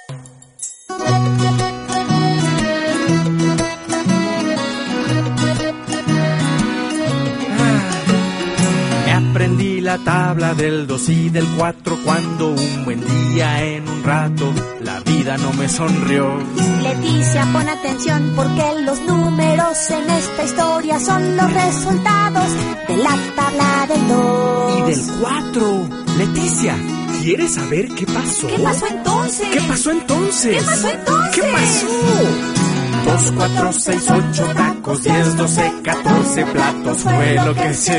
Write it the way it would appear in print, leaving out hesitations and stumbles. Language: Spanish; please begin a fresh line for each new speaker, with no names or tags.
Aprendí la tabla del 2 y del 4 cuando un buen día en un rato la vida no me sonrió.
Leticia, pon atención porque los números en esta historia son los resultados de la tabla del 2
y del 4. Leticia, ¿quieres saber qué pasó?
¿Qué pasó entonces?
¿Qué pasó entonces?
¿Qué pasó entonces?
¿Qué pasó? 2, 4, 6, 8 tacos, 10, 12, 14 platos fue lo que se